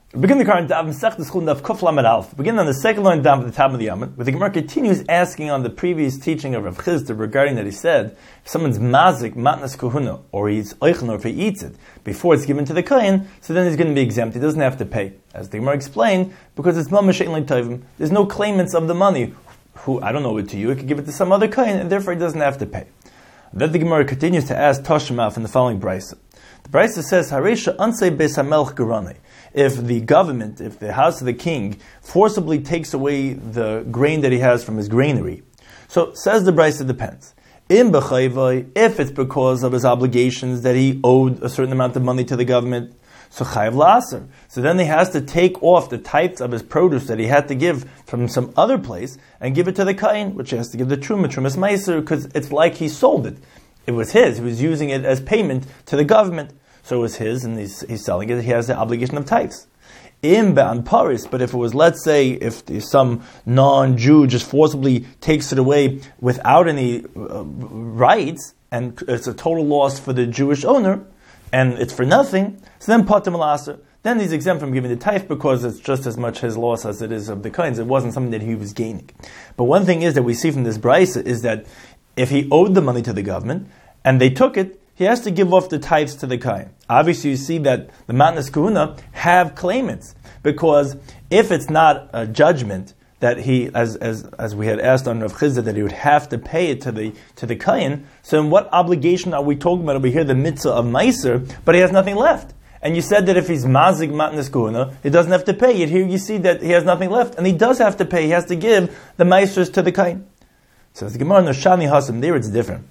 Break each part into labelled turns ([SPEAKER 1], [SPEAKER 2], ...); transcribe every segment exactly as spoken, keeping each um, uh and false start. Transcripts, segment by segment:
[SPEAKER 1] Begin the current Daf Masechtas Chulin Daf Kuf Lamed Aleph. Begin on the second line down at the top of the Yamud, where the Gemara continues asking on the previous teaching of Rav Chisda regarding that he said, if someone's mazik matnas kahuna, or he's oichen, or if he eats it before it's given to the kohen, so then he's going to be exempt. He doesn't have to pay. As the Gemara explained, because it's mamash ein tovim, there's no claimants of the money. Who I don't know it to you, he could give it to some other kohen, and therefore he doesn't have to pay. Then the Gemara continues to ask Toshimaf in the following brisa. The brisa says, Haresha ansei beis hamelch geranei. If the government, if the house of the king forcibly takes away the grain that he has from his granary. So, says the Brisa, it depends. In b'chayvai, if it's because of his obligations that he owed a certain amount of money to the government, so chayv la'aser. So then he has to take off the types of his produce that he had to give from some other place and give it to the kain, which he has to give the truma, trumas meiser, because it's like he sold it. It was his. He was using it as payment to the government. So it was his, and he's, he's selling it. He has the obligation of tithes. In Ba'an Paris, but if it was, let's say, if some non-Jew just forcibly takes it away without any uh, rights, and it's a total loss for the Jewish owner, and it's for nothing, so then Patim Al-Aser, then he's exempt from giving the tithe because it's just as much his loss as it is of the coins. It wasn't something that he was gaining. But one thing is that we see from this brisa is that if he owed the money to the government, and they took it, he has to give off the tithes to the kohen. Obviously, you see that the matnas kahuna have claimants, because if it's not a judgment that he, as as as we had asked on Rav Chisda, that he would have to pay it to the to the kohen. So, in what obligation are we talking about over here? The mitzvah of meiser, but he has nothing left. And you said that if he's mazik matnas kahuna, he doesn't have to pay. Yet here you see that he has nothing left, and he does have to pay. He has to give the meisers to the kohen. So, the Gemara Noshani Hasim, there it's different.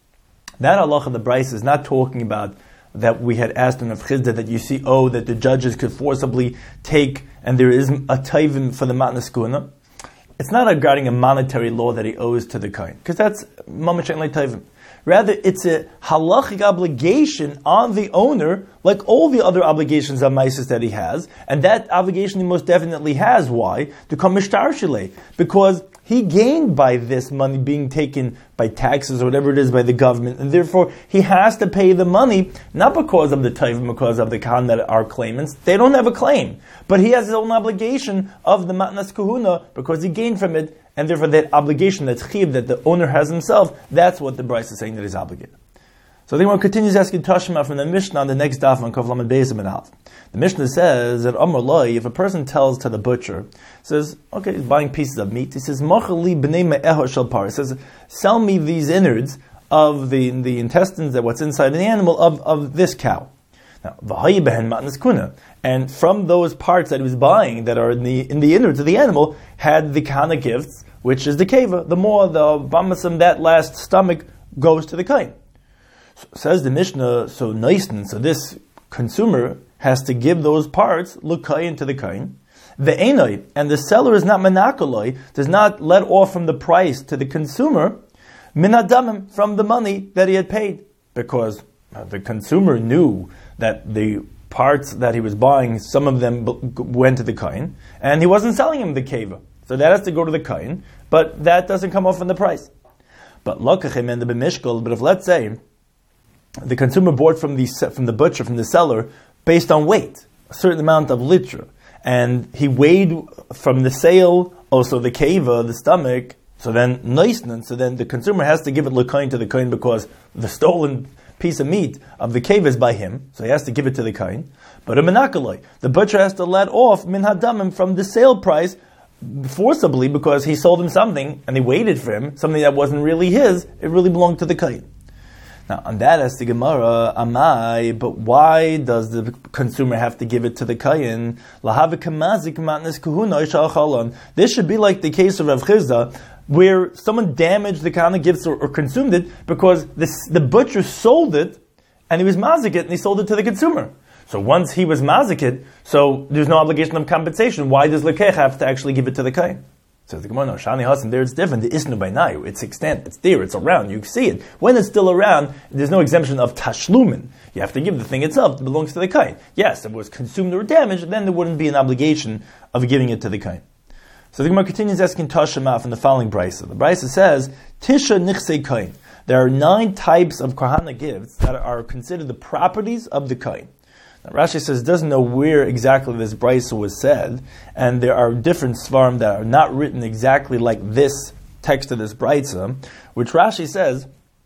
[SPEAKER 1] That halacha of the Bryce is not talking about that we had asked in Rav Chisda that you see, oh, that the judges could forcibly take, and there is a taivim for the matnas kahuna. It's not regarding a monetary law that he owes to the kohen, because that's mamash ein taivim. Rather, it's a halachic obligation on the owner, like all the other obligations of meises that he has, and that obligation he most definitely has. Why? To come mishtar shilei, because he gained by this money being taken by taxes or whatever it is by the government, and therefore he has to pay the money, not because of the taivim, because of the khan that are claimants. They don't have a claim, but he has his own obligation of the matnas kahuna because he gained from it, and therefore that obligation, that chiv that the owner has himself, that's what the Bryce is saying that he's obligated. So the Gemara continues asking Tashma from the Mishnah on the next daf on Kaf Lamed Beis and Aleph. The Mishnah says that Amar Loi, if a person tells to the butcher, says, okay, he's buying pieces of meat, he says, Machali b'nei me'eho shel par, he says, sell me these innards of the the intestines, that what's inside the animal of, of this cow. Now, v'hayi behen matnas kuna, and from those parts that he was buying that are in the in the innards of the animal had the kana gifts, which is the keva. The more the bamasam, that last stomach goes to the kain. So, says the Mishnah, so noisen, so this consumer has to give those parts l'kayin to the kain. The enoi, and the seller is not menakoloi, does not let off from the price to the consumer minadamim, from the money that he had paid, because the consumer knew that the parts that he was buying, some of them went to the kain, and he wasn't selling him the keva, so that has to go to the kain, but that doesn't come off in the price. But lokachim and the b'mishkal, but if let's say the consumer bought from the from the butcher, from the seller, based on weight, a certain amount of litra, and he weighed from the sale also the keva, the stomach, so then noisnan, so then the consumer has to give it l'kain to the kain because the stolen piece of meat of the keva is by him, so he has to give it to the kain. But a menakaloi, the butcher has to let off min hadamim from the sale price forcibly because he sold him something and he waited for him, something that wasn't really his, it really belonged to the kain. Now, on that, as the Gemara, Amai, but why does the consumer have to give it to the kayin? This should be like the case of Rav Chisda, where someone damaged the kana gifts or, or consumed it because this, the butcher sold it and he was mazik it and he sold it to the consumer. So once he was mazik it, so there's no obligation of compensation. Why does lekech have to actually give it to the kayin? So the Gemara, no, Shani Hasan, there it's different. The Isnu by Nayu, it's extant, it's there, it's around, you see it. When it's still around, there's no exemption of tashlumin. You have to give the thing itself, it belongs to the kain. Yes, if it was consumed or damaged, then there wouldn't be an obligation of giving it to the kain. So the Gemara continues asking Tashema from the following brisa. The brisa says, Tisha nichse kain. There are nine types of kahana gifts that are considered the properties of the kain. Now, Rashi says doesn't know where exactly this brisa was said, and there are different svarim that are not written exactly like this text of this brisa, which Rashi says,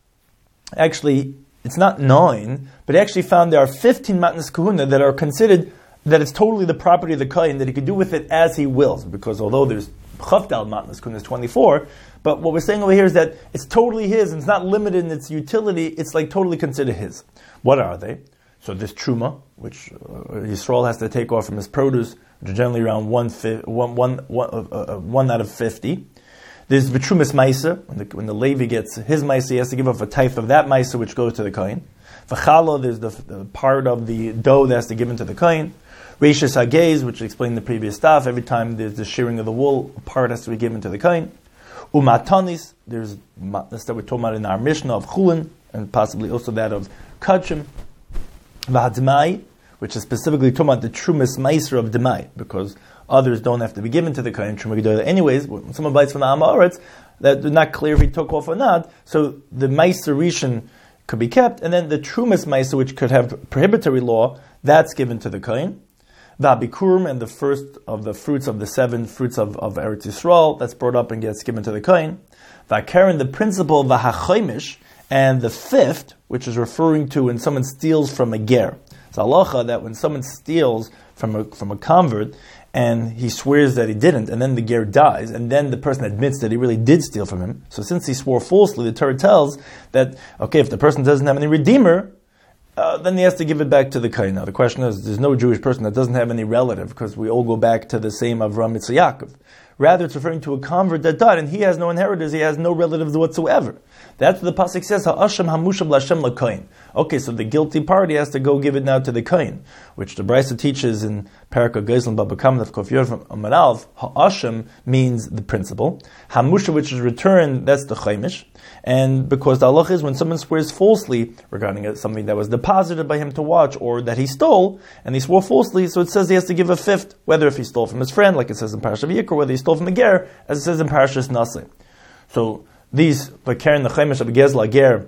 [SPEAKER 1] actually, it's not nine, but he actually found there are fifteen matnas kahuna that are considered that it's totally the property of the kohen, that he could do with it as he wills, because although there's chavdal matnas kahuna is twenty-four, but what we're saying over here is that it's totally his, and it's not limited in its utility, it's like totally considered his. What are they? So this truma, which uh, Yisrael has to take off from his produce, which is generally around one, fi- one, one, one, uh, uh, one out of fifty. There's v'trumas ma'aser, when the, when the Levi gets his ma'aser, he has to give up a tithe of that ma'aser, which goes to the kohen. V'chala, there's the, the part of the dough that has to give into the kohen. Reishis hagez, which explained the previous stuff, every time there's the shearing of the wool, a part has to be given to the kohen. Umatanis, there's matnas that we're talking about in our Mishnah of chulin, and possibly also that of kachim. V'hadmai, which is specifically talking about the trumas ma'aser of demai, because others don't have to be given to the kohen truma gedolah anyways. When someone bites from the am haaretz, that's not clear if he took off or not. So the ma'aser rishon could be kept, and then the trumas ma'aser, which could have prohibitory law, that's given to the kohen. V'abikurim, and the first of the fruits of the seven fruits of, of Eretz Yisrael, that's brought up and gets given to the kohen. V'akeren, the principle v'hachoimish, and the fifth, which is referring to when someone steals from a ger. It's halacha that when someone steals from a, from a convert, and he swears that he didn't, and then the ger dies, and then the person admits that he really did steal from him. So since he swore falsely, the Torah tells that, okay, if the person doesn't have any redeemer, uh, then he has to give it back to the kohen. Now the question is, there's no Jewish person that doesn't have any relative, because we all go back to the same Avram, Yitzchak, Yaakov. Rather, it's referring to a convert that died, and he has no inheritors, he has no relatives whatsoever. That's what the pasuk says, Ha'asham hamusham l'Hashem l'kohen. Okay, so the guilty party has to go give it now to the kohen, which the Brisa teaches in Paraka Geislan Baba Kamen of Kof Yorf Amar Aleph. Ha'asham means the principal. Hamusha, which is returned, that's the chaimish. And because the halach is when someone swears falsely regarding something that was deposited by him to watch, or that he stole, and he swore falsely, so it says he has to give a fifth, whether if he stole from his friend, like it says in Parashat Vayikra, whether he stole from a ger, as it says in Parashat Nasi. So these, the Karen, the Chaimish, the Gezla, Ger,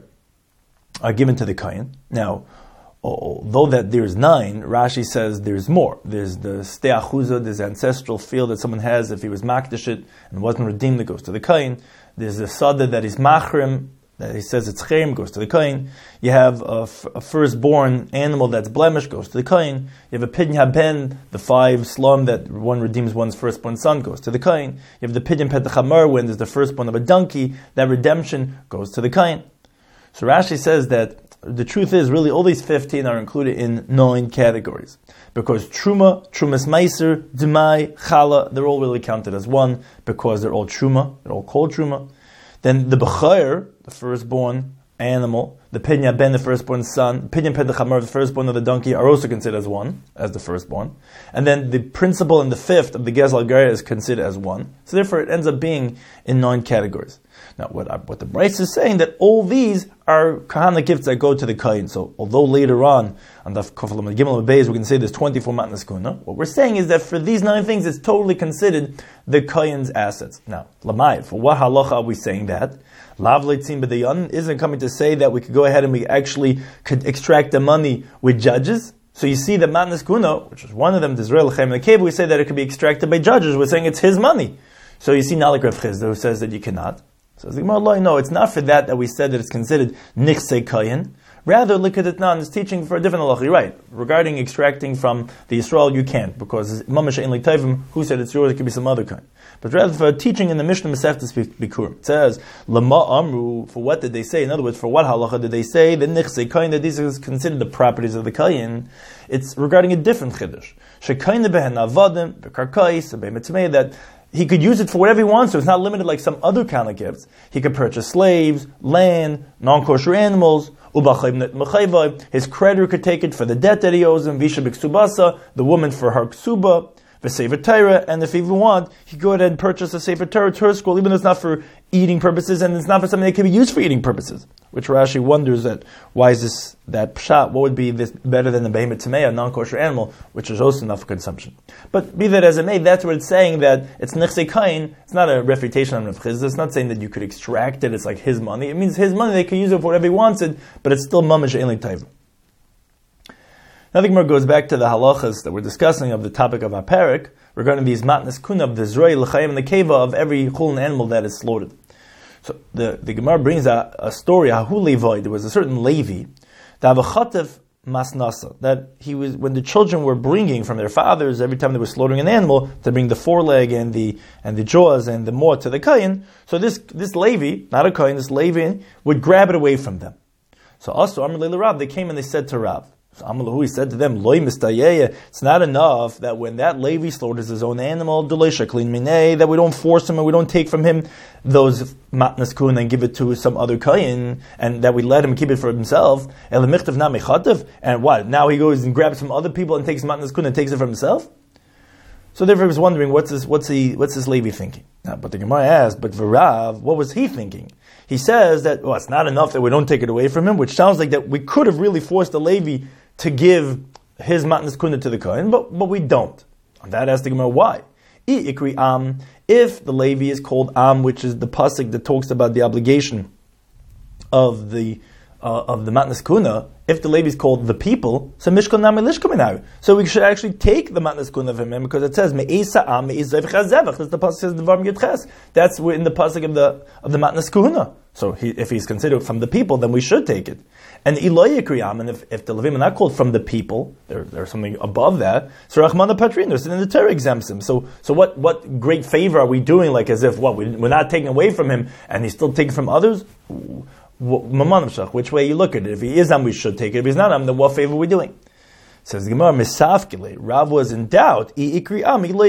[SPEAKER 1] are given to the Kohen. Now, although that there's nine, Rashi says there's more. There's the Stei Achuzah, this ancestral field that someone has if he was Makdish it and wasn't redeemed, that goes to the Kohen. There's the Sada that is Machrim, that he says it's Cherem, goes to the Kohen. You have a, f- a firstborn animal that's blemished, goes to the Kohen. You have a Pidyon Haben, the five slum that one redeems one's firstborn son, goes to the Kohen. You have the Pidyon Petach Hamar, when there's the firstborn of a donkey, that redemption goes to the Kohen. So Rashi says that the truth is, really, all these fifteen are included in nine categories. Because Truma, Trumas Meiser, Demai, Chala, they're all really counted as one, because they're all Truma, they're all called Truma. Then the B'chair, the firstborn animal, the Pidyon Ben, the firstborn son, Pidyon Petach Hamar, the firstborn of the donkey, are also considered as one, as the firstborn. And then the principal and the fifth of the Gezal Ger is considered as one. So therefore it ends up being in nine categories. Now what I, what the Bryce is saying, that all these are Kahana gifts that go to the Kohen. So although later on, on the Kofalam and Gimel Beis, we can say there's twenty-four Matnas Kuna, what we're saying is that for these nine things, it's totally considered the Kohen's assets. Now, Lamai, for what halacha are we saying that? Lav Leitzim B'Dayan isn't coming to say that we could go ahead and we actually could extract the money with judges. So you see that Matnas Kuna, which is one of them, Israel Chaim Lekeb, we say that it could be extracted by judges. We're saying it's his money. So you see Nalik Rav Chizda, who says that you cannot. So the Gemara, no, it's not for that that we said that it's considered Nichsei Kohen. Rather, look at it now, and it's teaching for a different halacha. Right, regarding extracting from the Yisrael, you can't, because Mamash Ein L'Tayvim, who said it's yours, it could be some other kind. But rather, for teaching in the Mishnah Masechtas Bikurim, it says, Lama Amru, for what did they say? In other words, for what halacha did they say? The Nichsei Kohen, that these are considered the properties of the Kohen. It's regarding a different Chiddush. Shekayne behen avadim, bekarkais, be'metmei, that he could use it for whatever he wants, so it's not limited like some other kind of gifts. He could purchase slaves, land, non-kosher animals, his creditor could take it for the debt that he owes him, Visha B'Ksubasa, the woman for her ksuba, the Sefer Torah, and if he even want, he could go ahead and purchase a Sefer Torah Torah scroll, even though it's not for eating purposes, and it's not for something that can be used for eating purposes. Which Rashi wonders that, why is this, that pshat, what would be this better than the behemoth tamei, a non-kosher animal, which is also enough for consumption. But be that as it may, that's what it's saying, that it's nichsei kain, it's not a refutation on Rav Chizda, it's not saying that you could extract it, it's like his money, it means his money, they can use it for whatever he wants it, but it's still mamash ein l'tayva. Now the Gemara goes back to the halachas that we're discussing of the topic of Aparik regarding these matnas kuna of the zroy, l'chayim, and the keva of every chulin animal that is slaughtered. So the, the Gemara brings a, a story, Hahu Levi, there was a certain Levi, that Avachatev Masnasa, that he was, when the children were bringing from their fathers, every time they were slaughtering an animal, to bring the foreleg and the and the jaws and the maw to the Kayin, so this this Levi, not a Kayin, this Levi, would grab it away from them. So also, Amr Leila Rav, they came and they said to Rav, so Amalahu, he said to them, Loi mistayeya, it's not enough that when that Levi slaughters his own animal, that we don't force him and we don't take from him those matnas kun and give it to some other kayin, and that we let him keep it for himself. And what? Now he goes and grabs from other people and takes matnas kun and takes it for himself? So therefore he was wondering, what's this, what's he, what's this Levi thinking? Now, but the Gemara asked, but for Rav, what was he thinking? He says that, well, it's not enough that we don't take it away from him, which sounds like that we could have really forced the Levi to give his matnas kuna to the Kohen, but, but we don't. On that asks the Gemara, why? Ikri Am, if the Levi is called Am, which is the pasuk that talks about the obligation of the uh, of the matnas kuna, if the Levi is called the people, so Mishkan Nam Elishka Minayu. So we should actually take the matnas kuna from him, because it says Me'esa Am Me'ezevach HaZevach. That's the pasuk says the Varm Yudches. That's in the pasuk of the of the matnas kuna. So he, if he's considered from the people, then we should take it. And Eloi Yikriyam, and if, if the Levim are not called from the people, there, there's something above that, so Rachmana Patrinus, and the Torah exempts him. So so what, what great favor are we doing, like as if, what, we, we're not taking away from him, and he's still taking from others? Which way you look at it? If he is Am, we should take it. If he's not Am, then what favor are we doing? Says the Gemara, Misafkele, Rav was in doubt, if the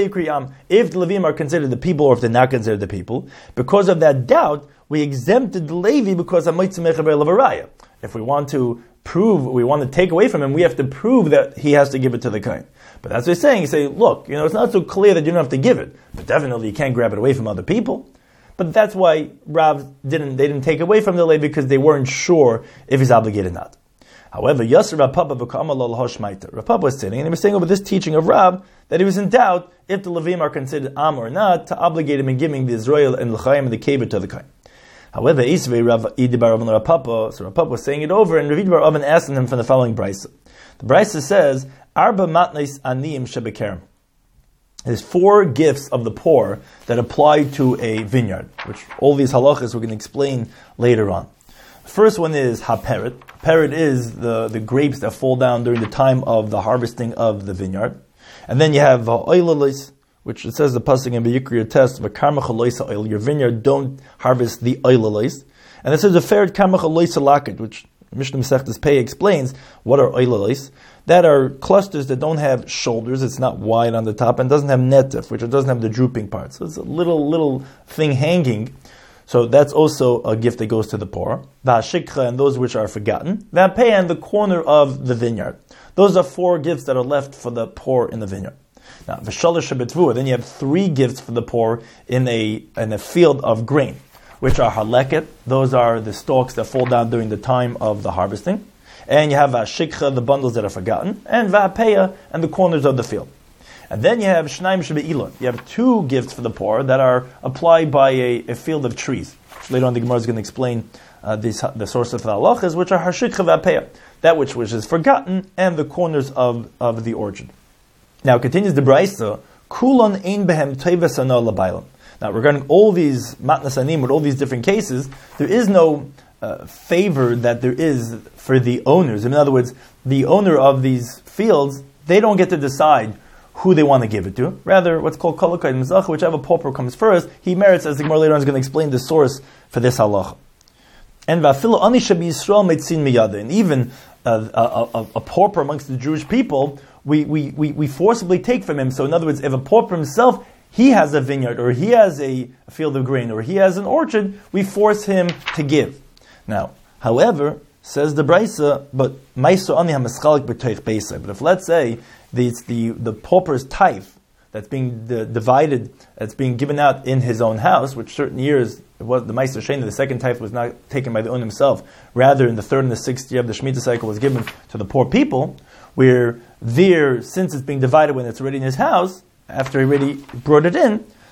[SPEAKER 1] Levim are considered the people, or if they're not considered the people, because of that doubt, we exempted the Levi because of Moitzeh Mechaber Levaraya. If we want to prove, we want to take away from him, we have to prove that he has to give it to the Kohen. But that's what he's saying. He's saying, look, you know, it's not so clear that you don't have to give it, but definitely you can't grab it away from other people. But that's why Rav didn't, they didn't take away from the Levi, because they weren't sure if he's obligated or not. However, Yasser Rav Papa v'Kamal al Hoshmaita. Rav Papa was sitting, and he was saying over this teaching of Rav that he was in doubt if the Levim are considered Am or not, to obligate him in giving the Israel and L'chaim and the Kever to the Kohen. However, Isvei Rav Idi Bar Oven Rav Papa, so Rav Papa was saying it over, and Rav Idi Bar Oven asked him from the following brisa. The brisa says, Arba matnais aniyim shebekerem. There's four gifts of the poor that apply to a vineyard, which all these halachas we're going to explain later on. The first one is haperet. Peret is the, the grapes that fall down during the time of the harvesting of the vineyard. And then you have oilalis, which it says the pasuk in V'yikri test, v'karmach aloisa oil, your vineyard don't harvest the oilalis. And it says a feret karmach aloisa lakit, which Mishnah Masechtas Pei explains what are oilalis. That are clusters that don't have shoulders, it's not wide on the top, and doesn't have netif, which it doesn't have the drooping part. So it's a little, little thing hanging. So that's also a gift that goes to the poor. V'ashikha, and those which are forgotten. V'apei, and the corner of the vineyard. Those are four gifts that are left for the poor in the vineyard. Now, v'shalosh shebetvua, then you have three gifts for the poor in a in a field of grain, which are haleket. Those are the stalks that fall down during the time of the harvesting. And you have v'ashikha, the bundles that are forgotten, and v'apeya, and the corners of the field. And then you have shnaim shebe'ilon. You have two gifts for the poor that are applied by a, a field of trees. Later on, the Gemara is going to explain uh, this, the source of the halachas, which are hashikha v'apeya, that which which is forgotten, and the corners of, of the orchard. Now, continues the brisa, kulon ein behem teves hana labaylam. Now, regarding all these matnas anim, with all these different cases, there is no uh, favor that there is for the owners. In other words, the owner of these fields, they don't get to decide who they want to give it to. Rather, what's called kolokay mizach, whichever pauper comes first, he merits, as the Gemara later on is going to explain the source for this halacha. And va'afilu ani shebi Yisrael metzin miyada, and even uh, a, a, a pauper amongst the Jewish people, we, we, we, we forcibly take from him. So in other words, if a pauper himself, he has a vineyard, or he has a, a field of grain, or he has an orchard, we force him to give. Now, however, says the brisa, but ma'aser ani hamaschalik b'toich beisai. But if, let's say, the, it's the, the pauper's tithe that's being the, divided, that's being given out in his own house, which certain years, it was the ma'aser sheni, the second tithe was not taken by the owner himself, rather in the third and the sixth year of the Shemitah cycle was given to the poor people, where there, since it's being divided when it's already in his house, after he already brought it in,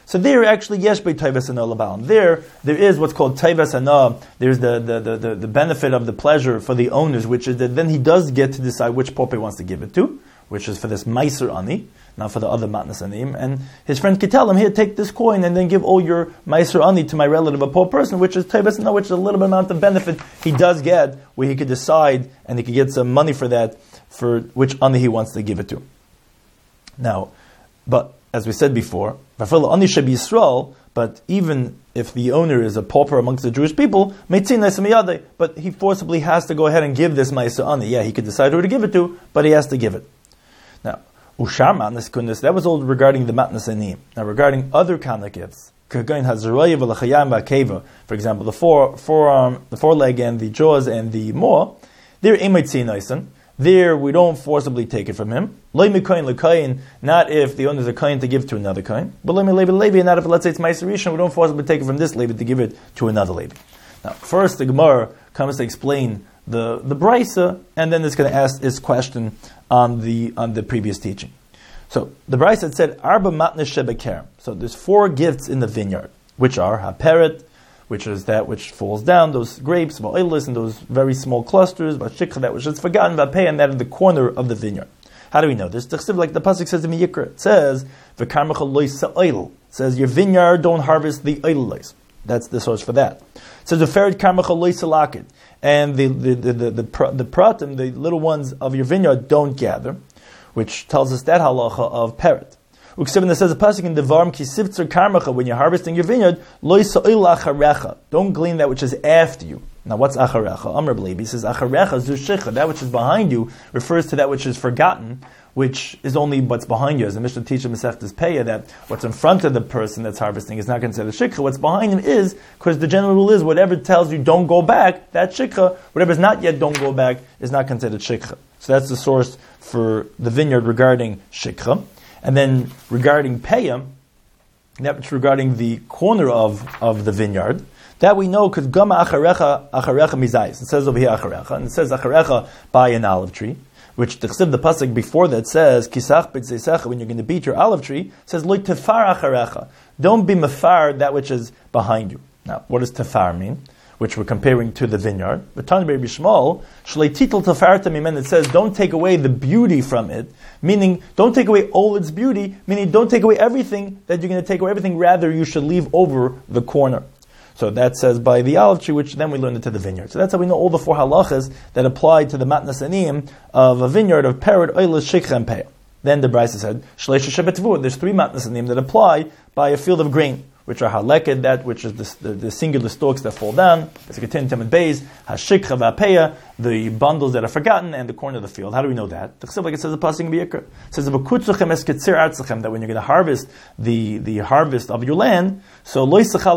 [SPEAKER 1] So there actually yesh by taivas ana labalim. There, there is what's called taivas ana. There's the, the, the, the, the benefit of the pleasure for the owners, which is that then he does get to decide which pauper he wants to give it to, which is for this meiser ani, not for the other matnas anim. And his friend could tell him, here, take this coin and then give all your meiser ani to my relative, a poor person, which is taivas ana, which is a little bit amount of benefit he does get, where he could decide and he could get some money for that, for which ani he wants to give it to. Now, but as we said before, but even if the owner is a pauper amongst the Jewish people, but he forcibly has to go ahead and give this ma'aser ani. Yeah, he could decide who to give it to, but he has to give it. Now, ushar matnas kundas, that was all regarding the matnas anim. Now, regarding other kind of gifts, for example, the fore, forearm, the foreleg and the jaws and the maw, they're emetzi. There, we don't forcibly take it from him. Not if the owner is a kohen to give to another kohen. But not if, let's say, it's ma'aser rishon, we don't forcibly take it from this Levi to give it to another Levi. Now, first, the Gemara comes to explain the the brisa, and then it's going to ask its question on the on the previous teaching. So, the brisa said, Arba matnes shebekerem. So, there's four gifts in the vineyard, which are haperet, which is that which falls down, those grapes, ba'olis, and those very small clusters, ba'shikha, that which is forgotten, ba'pei, and that in the corner of the vineyard. How do we know this? Like the pasuk says in Yikra, it says, v'karmecha lois ha'oil. It says, your vineyard don't harvest the oilos. That's the source for that. It says, v'fered karmecha lois ha'lakid. And the the the the, the, the, the pratim, the little ones of your vineyard, don't gather, which tells us that halacha of parrot. Uksivin, that says a pasuk in the Varm kisivtzer karmacha, when you're harvesting your vineyard, lo yisa'il acharecha. Don't glean that which is after you. Now, what's acharecha? Amr B'Levi says acharecha zushikha. That which is behind you refers to that which is forgotten, which is only what's behind you. As the Mishnah teaches Masechtas Peah, that what's in front of the person that's harvesting is not considered shikha. What's behind him is, because the general rule is, whatever tells you don't go back, that's shikha. Whatever is not yet don't go back is not considered shikha. So that's the source for the vineyard regarding shikha. And then regarding Peyam, that which regarding the corner of, of the vineyard, that we know because Gama Acharecha Acharecha Mizayis. It says over here Acharecha, and it says Acharecha by an olive tree, which the Chsiv, the pasuk before that says Kisach b'tzeisecha, when you're going to beat your olive tree, says Lo tefar Acharecha. Don't be mefar that which is behind you. Now, what does tefar mean? Which we're comparing to the vineyard. But Tanya B'Rabbi Shmuel, Shlei titel tefarta mimen, it says, don't take away the beauty from it, meaning, don't take away all its beauty, meaning, don't take away everything, that you're going to take away everything, rather, you should leave over the corner. So that says by the olive tree, which then we learn into the vineyard. So that's how we know all the four halachas that apply to the matnas aniyim of a vineyard of parrot, oilas, shikha, and peah. Then the Brisa said, Shleisha shebetvur, there's three matnas aniyim that apply by a field of grain, which are haleked, that which is the, the, the singular stalks that fall down, as a continuum and bays, hashikha v'apeya, the bundles that are forgotten, and the corner of the field. How do we know that? Like it says the pasuk in B'Yikra. It says that when you're going to harvest the, the harvest of your land, so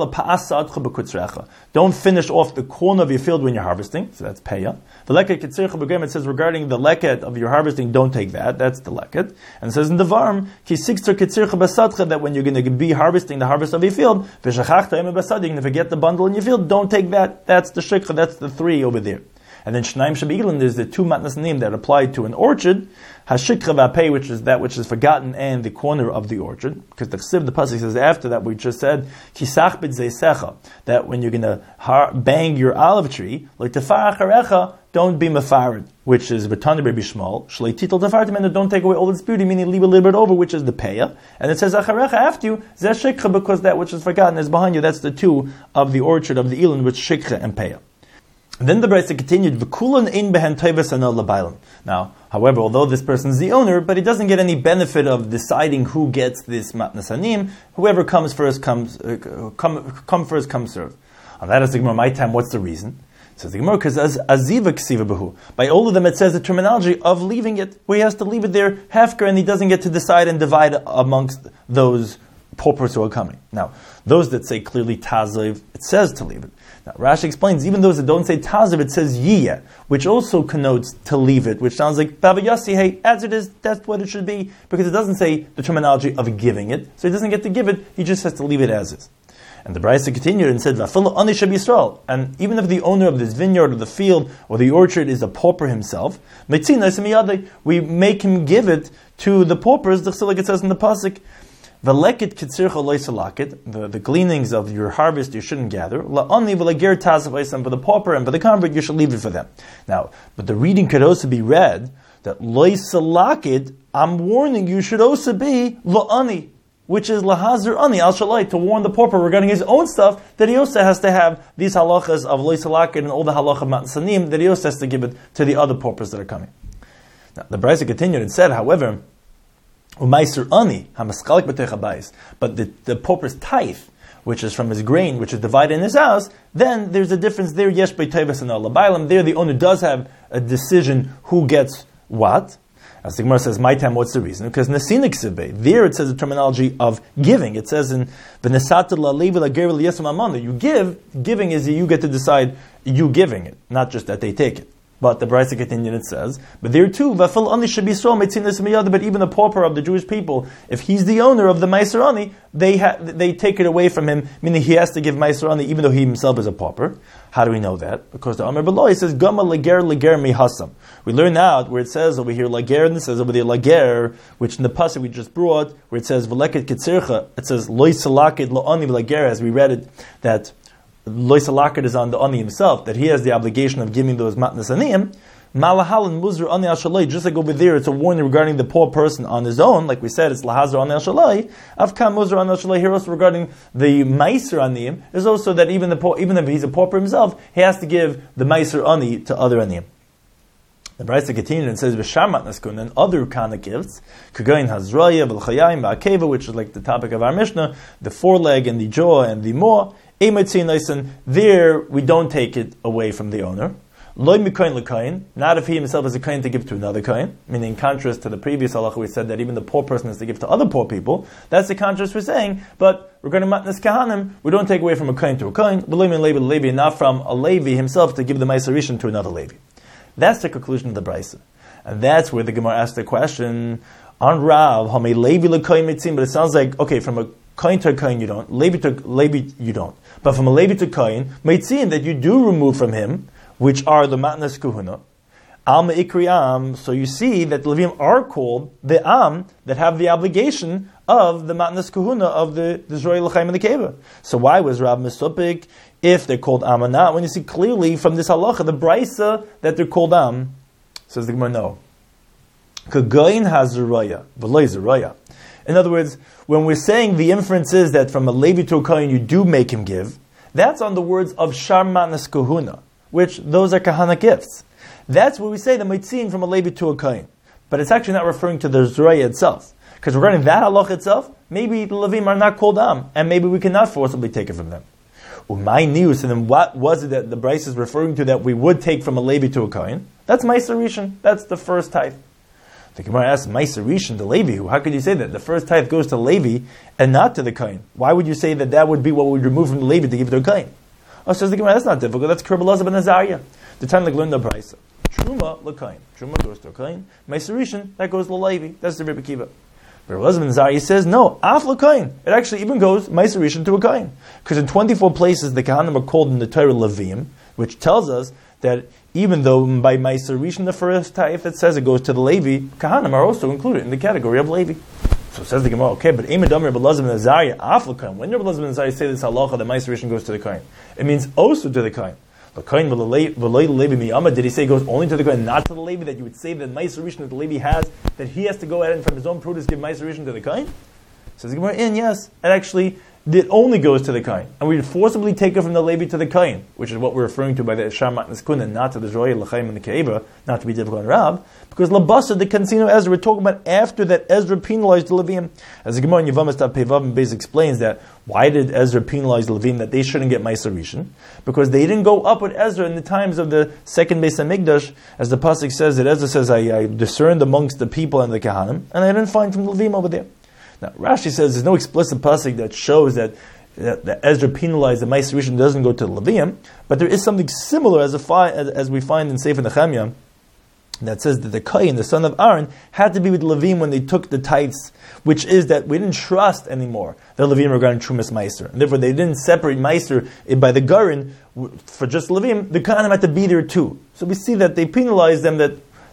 [SPEAKER 1] don't finish off the corner of your field when you're harvesting. So that's peya. The leket kitzir, it says regarding the leket of your harvesting, don't take that. That's the leket. And it says in the varm, that when you're going to be harvesting the harvest of your field, you're going to forget the bundle in your field, don't take that. That's the shikha, that's the three over there. And then Shnaim Shabigilin, there's the two matnas names that apply to an orchard, Hashikha v'apei, which is that which is forgotten, and the corner of the orchard. Because the Chsiv, the pasuk says after that, we just said, Kisach b'tzeisecha, that when you're going to har- bang your olive tree, like tefar acharecha, don't be mefarid, which is B'Tanya B'Rabbi Shmuel, Shlei titel tefartim, and don't take away all its beauty, meaning leave a little bit over, which is the peya. And it says acharecha after you, zeh shikha, because that which is forgotten is behind you. That's the two of the orchard of the Elon, which shikha and peya. Then the Brisa continued, V'kulan ein behen toivas ana l'bailam. Now, however, although this person is the owner, but he doesn't get any benefit of deciding who gets this matnas anim. Whoever comes first comes, uh, come, come first, come serve. And that is the Gemara, my time, what's the reason? Says the Gemara, because as aziva ksiva behu. By all of them it says the terminology of leaving it, where he has to leave it there, hefker, and he doesn't get to decide and divide amongst those paupers who are coming. Now, those that say clearly taziv, it says to leave it. Now, Rashi explains, even those that don't say taziv, it says yiyah, which also connotes to leave it, which sounds like Baba Yossi, hey, as it is, that's what it should be, because it doesn't say the terminology of giving it, so he doesn't get to give it, he just has to leave it as is. And the Brisa continued and said, Vafilu ani sheb Yisrael, and even if the owner of this vineyard or the field or the orchard is a pauper himself, we make him give it to the paupers, like it says in the pasuk, Veleket kitzircha loisalakit, the the gleanings of your harvest you shouldn't gather. La'ani v'lager tasavaysan, for the pauper and for the convert you should leave it for them. Now, but the reading could also be read that loisalakit, I'm warning you, should also be la'ani, which is lahazir ani al shalai, to warn the pauper regarding his own stuff, that he also has to have these halachas of loisalakit and all the halach of matzanim, that he also has to give it to the other paupers that are coming. Now, the Brisa continued and said, however, Umaiser ani hamaskalik b'teichabayis, but the the pauper's tithe, which is from his grain, which is divided in his house, then there's a difference there. Yesh b'teives and alabaylam. There, the owner does have a decision who gets what. As the Gemara says, my time, what's the reason? Because nesinik sibbe, there it says the terminology of giving. It says in v'nesat la'levi la'ger v'liyesam amanda. You give, giving is you get to decide you giving it, not just that they take it. But the Brisa continued, it says, but there too, v'afil ani should be so meitzinas miyada. But even the pauper of the Jewish people, if he's the owner of the meiser ani, they ha- they take it away from him, meaning he has to give meiser ani, even though he himself is a pauper. How do we know that? Because the Amar below, it says gama lager lager mihasam. We learn out where it says over here lager, and it says over there lager, which in the pasuk we just brought, where it says v'leket kitzircha, it says loy salakid lo ani v'lager, as we read it, that Lois Alakad is on the ani himself, that he has the obligation of giving those matnas aniyim. Malahal and muzr ani ashalai, just like over there, it's a warning regarding the poor person on his own. Like we said, it's lahazar ani ashalai. Avkam muzr ani ashalai. Here also regarding the meiser aniyim is also that even the poor, even if he's a pauper himself, he has to give the meiser ani to other aniyim. The Brisa continued and says, "V'shar matnas kun," and other kind of gifts, kagayin hazraya v'lchayim v'akeva, which is like the topic of our Mishnah, the foreleg and the jaw and the maw. There we don't take it away from the owner. Loy mikoin l'koin, not if he himself is a koin to give to another koin. Meaning, in contrast to the previous halacha, we said that even the poor person has to give to other poor people. That's the contrast we're saying. But regarding matnas kahanim, we don't take away from a koin to a koin. V'loy min levi levi, not from a levi himself to give the meiser rishon to another levi. That's the conclusion of the Brisa, and that's where the Gemara asked the question on Rav Hamei levi l'koin mitzim. But it sounds like okay, from a koin to a koin you don't, levi to levi you don't. But from a levi to koin, might seem that you do remove from him, which are the matnas kuhuna, am ikri am. So you see that the Levim are called the am that have the obligation of the matnas kuhuna of the the zroy l'chaim and the keva. So why was Rav Mesupik if they're called am or not? When you see clearly from this halacha, the brisa that they're called am, says the Gemara no. Kagayin has zeraya, v'loy zeraya. In other words, when we're saying the inference is that from a levi to a kohen you do make him give, that's on the words of shar matnas kahuna, which those are kahana gifts. That's where we say the mitzin from a levi to a kohen. But it's actually not referring to the zraya itself. Because regarding that halach itself, maybe the levim are not called am, and maybe we cannot forcibly take it from them. My news, and then what was it that the Brisa is referring to that we would take from a levi to a kohen? That's meiser rishon. That's the first tithe. The Gemara asks, Meiser Rishon, the Levi, how could you say that? The first tithe goes to Levi and not to the Kohen. Why would you say that that would be what we would remove from the Levi to give to a Kohen? Oh, says the Gemara, that's not difficult. That's Kerbelazah ben Azariah. The time they learned the Brisa. Truma l'Kohen. Truma goes to a Kohen. Meiser Rishon, that goes to Levi. That's the Rebbe Kiva. Kerbelazah ben Azariah says, no, Af l'Kohen. It actually even goes Meiser Rishon to a Kohen. Because in twenty-four places the Kohanim are called in the Torah Levim, which tells us that even though by Meiser Rishon the first tithe it says it goes to the Levi, Kahanim are also included in the category of Levi. So says the Gemara, okay, but Emadam Rebbe Elazar ben Azariah af l'Kohen. When Rebbe Elazar ben Azariah say this halacha that Meiser Rishon goes to the Kohen, it means also to the Kohen. The Kohen v'loy Levi miyama. Did he say it goes only to the Kohen, not to the Levi? That you would say that Meiser Rishon that the Levi has, that he has to go ahead and from his own produce give Meiser Rishon to the Kohen? Says the Gemara, in yes, it actually it only goes to the Kohen. And we would forcibly take it from the Levi to the Kohen, which is what we're referring to by the Shar Matnas Kun, and not to the Zroya, L'chaim, and the Ke'eva, not to be difficult on Rab, because Labasa, the Kansino Ezra, we're talking about after that Ezra penalized the Levim. As the Gemara in Yevamos Pevav base explains that, why did Ezra penalize the Levim that they shouldn't get Meiser Rishon? Because they didn't go up with Ezra in the times of the second Beis HaMikdash, as the Pasuk says, that Ezra says, I, I discerned amongst the people and the Kahanim, and I didn't find from the Levim over there. Now, Rashi says there's no explicit pasuk that shows that, that, that Ezra penalized the Meiser Rishon doesn't go to the Leviim, but there is something similar as, a fi, as, as we find in Sefer Nehemiah that says that the Kohen, the son of Aaron, had to be with the Leviim when they took the tithes, which is that we didn't trust anymore the Leviim regarding Trumas Meiser, and therefore they didn't separate Meiser by the Garin for just Leviim. The Kohanim had to be there too. So we see that they penalized them that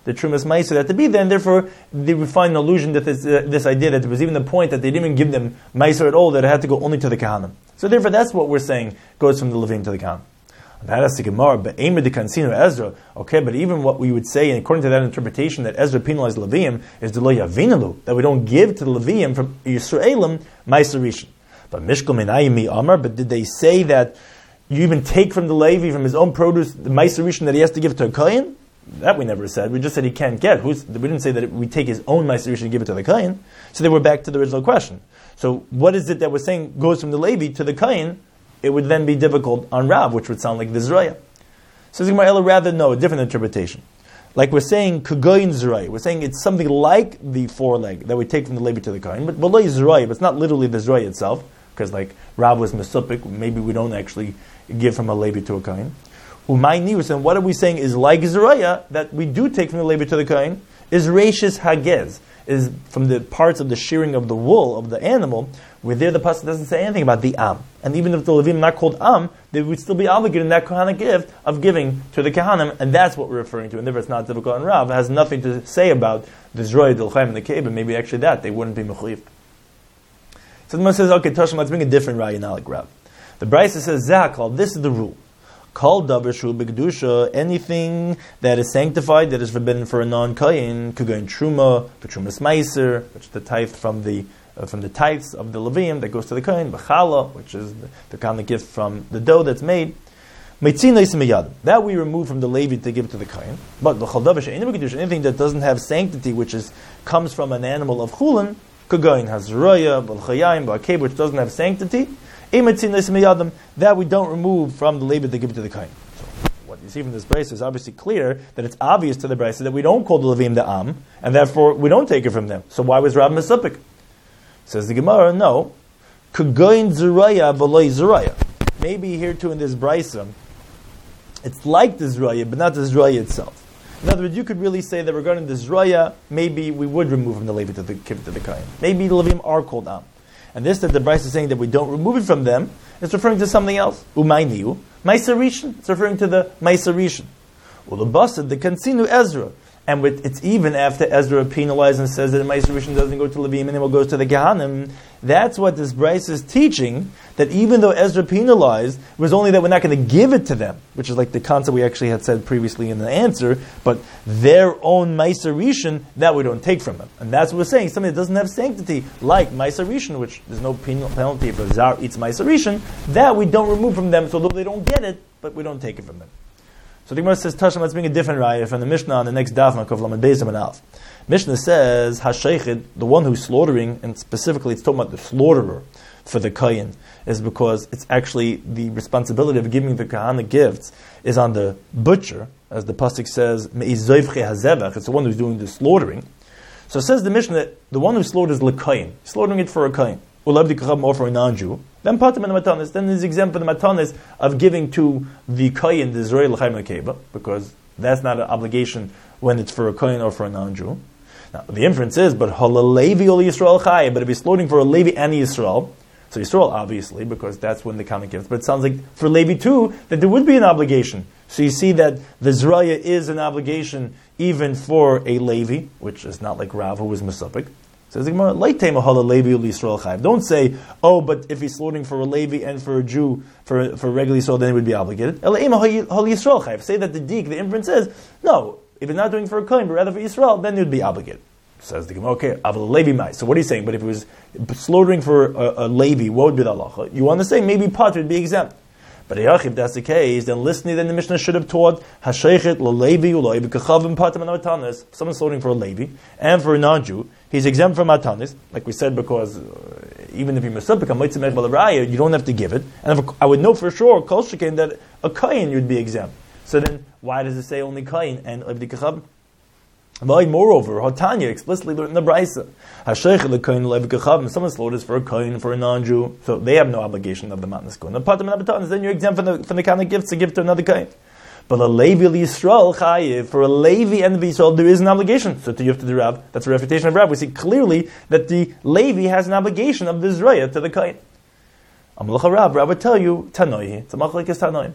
[SPEAKER 1] the Trumas Meiser that to be there, and therefore they would find an allusion that this, uh, this idea that there was even the point that they didn't even give them Meiser at all, that it had to go only to the Kahanim. So therefore that's what we're saying goes from the Levim to the Kahanim. That's the Gemara, but Eimer de Kansino Ezra. Okay, but even what we would say, according to that interpretation, that Ezra penalized Levium is the lo yavinalu, that we don't give to the Levium from Yisraelim Meiser Rishon. But Mishkol Menayim Amar. But did they say that you even take from the Levi from his own produce the Meiser Rishon that he has to give to a Kohen? That we never said. We just said he can't get. Who's, we didn't say that we take his own Meiser Rishon and give it to the Kohen. So they were back to the original question. So what is it that we're saying goes from the Levi to the Kohen? It would then be difficult on Rav, which would sound like the Zraya. So Zimar rather no, a different interpretation. Like we're saying Kugoyin Zraya. We're saying it's something like the foreleg that we take from the Levi to the Kohen, but below Zraya, but it's not literally the Zraya itself, because like Rav was Mesupik, maybe we don't actually give from a Levi to a Kohen. Umayni was saying, what are we saying is like Zraya, that we do take from the Levi to the Kohen, is Reishis Hagez, is from the parts of the shearing of the wool of the animal, where there the pasuk doesn't say anything about the am. And even if the Levim are not called am, they would still be obligated in that Kohanic gift of giving to the Kahanim, and that's what we're referring to. And therefore it's not difficult on Rav. It has nothing to say about the Zroya, the L'chaim, and the Keiba. Maybe actually that, they wouldn't be mechuyev. So the Gemara says, okay, Tashma, let's bring a different Raya, not like Rav. The Brisa says, Zakal, this is the rule. Kol davar shul b'kedusha, anything that is sanctified, that is forbidden for a non-kayin, could go in truma, b'trumas meiser, which is the tithe from the uh, from the tithes of the Levim that goes to the kayin, b'chala, which is the, the kind of gift from the dough that's made. Meitzin leisim miyad, that we remove from the Levi to give to the kayin. But b'chol davar she'einu b'kedusha, anything that doesn't have sanctity, which is comes from an animal of chulin, could go in hazroya, b'chayim, b'akeb, which doesn't have sanctity. That we don't remove from the Levi to give it to the Kohen. So what you see from this brayso is obviously clear that it's obvious to the brayso that we don't call the Levim the Am, and therefore we don't take it from them. So why was Rav Mesupik? Says the Gemara, no. Kugoin zuraya v'loy zuraya. Maybe here too in this brayso, it's like the zuraya, but not the zuraya itself. In other words, you could really say that regarding the zuraya, maybe we would remove from the Levi to the give it to the Kohen. Maybe the Levim are called Am. And this that the Brisa is saying that we don't remove it from them, it's referring to something else. Umayniu, Meiser Rishon. It's referring to the Meiser Rishon. Ulabasad, the Kansinu Ezra. And with, it's even after Ezra penalized and says that the Meiser Rishon doesn't go to Levim and it goes to the Gehanim. That's what this Brisa is teaching, that even though Ezra penalized, it was only that we're not going to give it to them, which is like the concept we actually had said previously in the answer, but their own Meiser Rishon, that we don't take from them. And that's what we're saying, something that doesn't have sanctity, like Meiser Rishon, which there's no penalty if a Zar eats Meiser Rishon, that we don't remove from them, so although they don't get it, but we don't take it from them. So the Gemara says, Tashem, let's bring a different raya from the Mishnah on the next daf, Makov Lamed Beis and Alf. Mishnah says, Hashaychid, the one who's slaughtering, and specifically it's talking about the slaughterer for the Kayin, is because it's actually the responsibility of giving the Kahana gifts is on the butcher, as the pasuk says, Me'izayvche hazevach, it's the one who's doing the slaughtering. So it says the Mishnah that the one who slaughters l'Kayin, slaughtering it for a Kayin, Ulabdi Kachab more for a non-Jew, then Patim and Matanis, then there's exempt from the Matanis of giving to the Kayin, the Israel L'chaim L'keba, because that's not an obligation when it's for a Kayin or for a non-Jew. Now, the inference is, but Halalevi ol Yisrael Chai, but if he's slaughtering for a Levi and Yisrael, so Yisrael obviously, because that's when the common gives, but it sounds like for Levi too, that there would be an obligation. So you see that the Zraya is an obligation even for a Levi, which is not like Rav, who was Mesupik. Says the Gemara, don't say, oh, but if he's slaughtering for a Levi and for a Jew, for for regular Yisrael, then he would be obligated. Say that the dik, the inference is, no, if he's not doing for a Kohen, but rather for Yisrael, then he would be obligated. Says the Gemara, okay, Aval Levi mai. So what are you saying? But if he was slaughtering for a, a Levi, what would be the halacha? You want to say maybe Pat would be exempt. But if that's the case, then listening, then the Mishnah should have taught Hashaychet l'Levi u'loi b'kachavim patim and matanis. Someone's slaughtering for a Levi and for a non-Jew, he's exempt from matanis, like we said, because uh, even if you mesupik a mitzvah b'laraya, you don't have to give it. And if, I would know for sure, kol shekain, that a kain you'd be exempt. So then, why does it say only kain and l'Levi kachavim? Moreover, Hotanya explicitly learned in the Brisa, Hashaychet l'Kohen l'Levi kachavim. Someone slaughters for a Kohen, for a non-Jew, so they have no obligation of the matnas Kohen. The patim and abatanis, then you're exempt from the from the kind of gifts to give to another Kohen. But a Levi l'Yisrael chayiv, for a Levi and the Yisrael, there is an obligation. So to you have to do Rav, that's a refutation of Rav. We see clearly that the Levi has an obligation of the Zraya to the Kohen. Amalacha Rav, Rav would tell you Tanoihi. It's a machlekes Tanoim.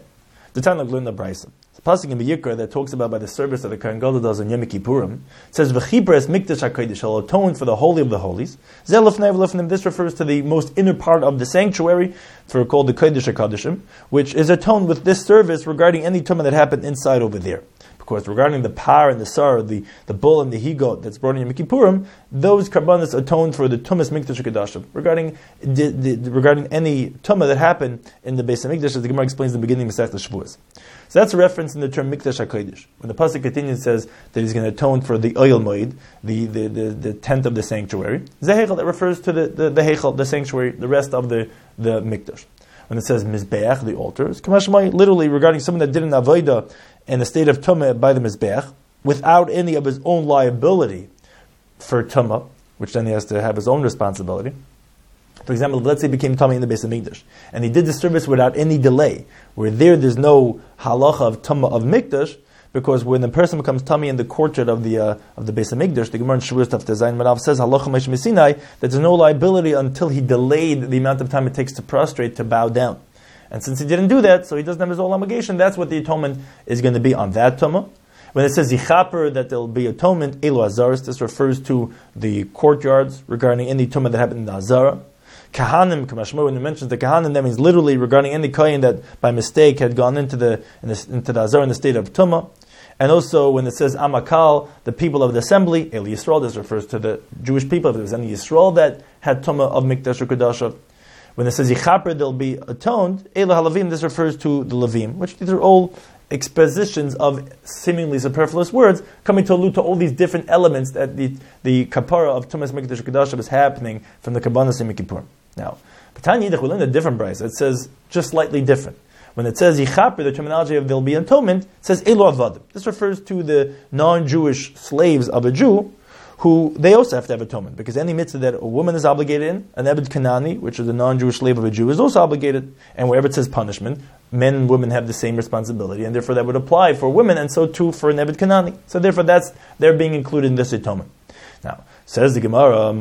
[SPEAKER 1] The Tanakh learned the Brisa. The pasuk in Vayikra that talks about by the service that the Kohen Gadol does on Yom Kippurim, it says v'chiper es mikdash hakodesh, shall atone for the holy of the holies. Zeh lefnei v'lefnim. This refers to the most inner part of the sanctuary, for called the Kodesh HaKodeshim, which is atoned with this service regarding any tumah that happened inside over there. Because regarding the par and the sar, the, the bull and the higot that's brought in Yom Kippurim, those karbanos atoned for the tumas mikdash HaKodashim. Regarding the, the, regarding any tumah that happened in the Beis HaMikdash, as the Gemara explains in the beginning of Masechet Shavuos. So that's a reference in the term mikdash HaKodesh. When the pasuk continues, it says that he's going to atone for the oil moed, the, the, the, the tent of the sanctuary. Zehechel, that refers to the, the, the hechel, the sanctuary, the rest of the, the mikdash. When it says mizbeach, the altar, it's kamashmai, literally regarding someone that did an avodah in the state of tumah by the mizbeach, without any of his own liability for tumah, which then he has to have his own responsibility. For example, let's say he became tummy in the Beis HaMikdash, and he did the service without any delay, where there there's no halacha of tumah of mikdash, because when the person becomes tummy in the courtyard of the uh, of the Beis HaMikdash, the Gemara in Shavuos Taf Zayin Manav says halacha Moshe Messinai that there's no liability until he delayed the amount of time it takes to prostrate, to bow down. And since he didn't do that, so he doesn't have his whole obligation, that's what the atonement is going to be on that tumah. When it says yichaper, that there will be atonement, elu azaris, this refers to the courtyards regarding any tumah that happened in the azara. Kahanim, Kamashmo, when it mentions the Kahanim, that means literally regarding any Kohen that by mistake had gone into the, in the into the Azar in the state of Tumah. And also when it says Amakal, the people of the assembly, Eli Yisrael, this refers to the Jewish people, if there was any Yisrael that had Tumah of Mikdash or Kodashav. When it says Yichaper, they'll be atoned, Eli Halavim, this refers to the Levim, which these are all expositions of seemingly superfluous words, coming to allude to all these different elements that the, the kapara of Tumas Mikdash Kodashav is happening from the Kabbanas and Kippur. Now, B'Tanya Yidach, we learn a different brayso. It says just slightly different. When it says Yichaper, the terminology of there'll be atonement, it says Elu Avadim. This refers to the non-Jewish slaves of a Jew, who they also have to have atonement, because any mitzvah that a woman is obligated in, an Ebed Kanani, which is a non-Jewish slave of a Jew, is also obligated. And wherever it says punishment, men and women have the same responsibility, and therefore that would apply for women, and so too for an Ebed Kanani. So therefore that's they're being included in this atonement. Now, says the Gemara,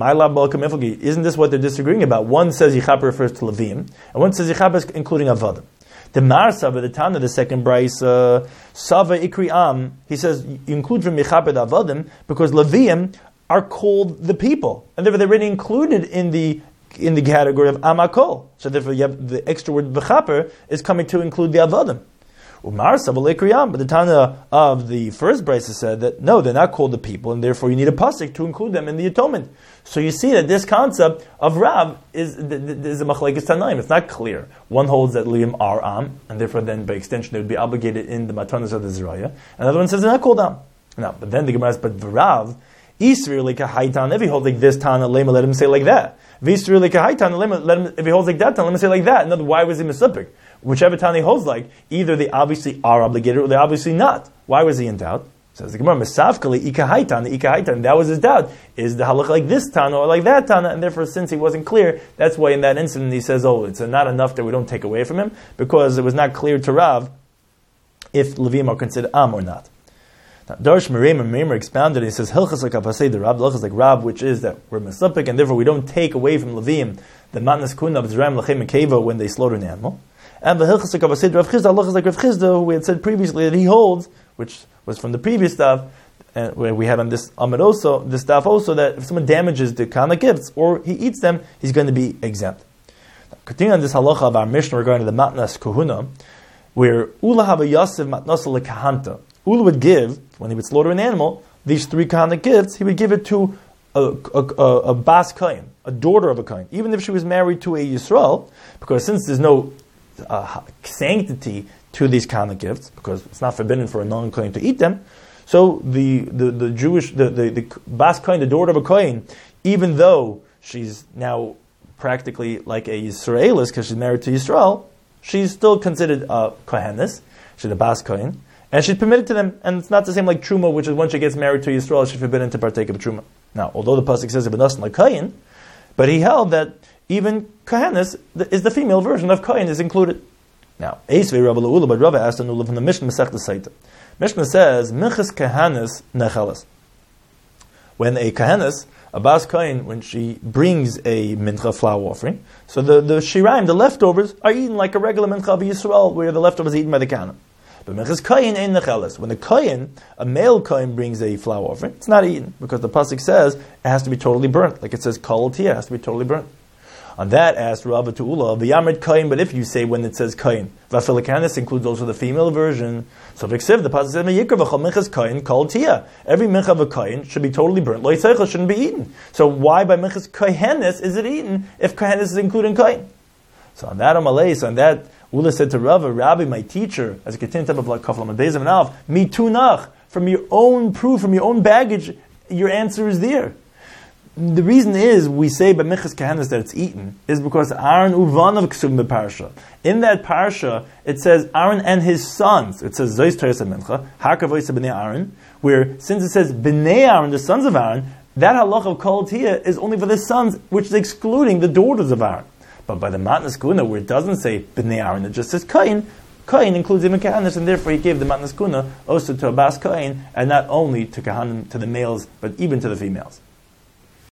[SPEAKER 1] isn't this what they're disagreeing about? One says Yichaper refers to Levim, and one says Yichaper is including Avadim. The Mar Sava, the Tana, the second Bryce, uh, Sava Ikri Am, he says you include from Yichaper the Avadim because Levim are called the people, and therefore they're already included in the in the category of Amakol. So therefore you have the extra word V'chaper is coming to include the Avadim. Umar Sava Ikri Am, but the Tana of the first Bryce said that no, they're not called the people, and therefore you need a pasuk to include them in the atonement. So you see that this concept of Rav is, is a machlekes tanaim. It's not clear. One holds that Liam are Am, and therefore then by extension they would be obligated in the matanas of the Zeraya. Another one says they're not called Am. Now, but then the Gemara says, but Rav, Yisrael like a haitan, if he holds like this Tana, lema, let him say like that. Yisrael like a haitan, lema, let him, if he holds like that Tana, let him say like that. In other words, why was he misupik? Whichever Tana he holds like, either they obviously are obligated or they're obviously not. Why was he in doubt? Says the Gemara, Mesavkali ikahaitan, the ikahaitan, that was his doubt. Is the halach like this Tana or like that Tana? And therefore, since he wasn't clear, that's why in that incident he says, oh, it's not enough that we don't take away from him, because it was not clear to Rav if Levim are considered Am or not. Now, Darsh Merim and Merim expounded, he says, Hilchas like Apasei, the Rav, Hilchas like Rav, which is that we're Mesupik, and therefore we don't take away from Levim the Matnas Kun of Zram Lachem and Keva when they slaughter an animal. And the Hilchas like Apasei, Rav Chizda, Hilchas like Rav Chizda, who we had said previously that he holds, which was from the previous stuff, and where we had on this Amid also, this stuff also, that if someone damages the Kana gifts or he eats them, he's going to be exempt. Now, continuing on this halacha of our Mishnah regarding the Matnas Kohuna, where Ula Hava Yosef Matnasa Lekahanta, Ula would give, when he would slaughter an animal, these three Kana gifts, he would give it to a, a, a, a Bas Kain, a daughter of a Kain, even if she was married to a Yisrael, because since there's no uh, sanctity to these Kana gifts, because it's not forbidden for a non-Kohen to eat them, so the, the, the Jewish, the, the, the Bas Kohen, the daughter of a Kohen, even though she's now practically like a Yisraelis, because she's married to Yisrael, she's still considered a Kohenis, she's a Bas Kohen, and she's permitted to them, and it's not the same like Truma, which is once she gets married to Yisrael, she's forbidden to partake of Truma. Now, although the Pasuk says Ibn like Kohen, but he held that even Kohenis is the female version of Kohen is included. Now, Eisvei Rabbi La'ula, but Rabbi asked an Ula from the Mishnah Masech Saita. Mishnah says, Minchas Kohanis Nechelas. When a Kohenis, a Bas Kohen, when she brings a mincha flour offering, so the, the shiraim, the leftovers, are eaten like a regular mincha of Yisrael, where the leftovers are eaten by the Kana. But minchas Kohen ain't necheles. When the Kohen, a male Kohen, brings a flour offering, it's not eaten, because the pasuk says it has to be totally burnt. Like it says, kol tia, it has to be totally burnt. On that, asked Rabba to Ula, v'yamrit Kohen, but if you say when it says Kohen, v'afil, this includes also the female version. So v'ksiv, the pasuk says, v'yikra v'chol minchas Kohen, kol tia. Every mincha of a Kohen should be totally burnt. Lo yitzaycha shouldn't be eaten. So why by minchas Kohenis is it eaten if Kohenis is including Kohen? So on that Amalei, so on that, Ula said to Rava, Rabbi, my teacher, as a continued type of like kaflam and bezim and alf, mi tunach, from your own proof, from your own baggage, your answer is there. The reason is we say by Minchas Kahanis that it's eaten is because Aaron uvan of Ksum parsha. In that parsha, it says Aaron and his sons. It says Zois Teres Mincha, Hakavois b'nei Aaron, where since it says b'nei Aaron, the sons of Aaron, that halach of Kol Tia is only for the sons, which is excluding the daughters of Aaron. But by the Matnas Kuna, where it doesn't say b'nei Aaron, it just says Kain. Kain includes even Kahanis, and therefore he gave the Matnas Kuna also to a Bas Kain, and not only to Kahanim, to the males, but even to the females.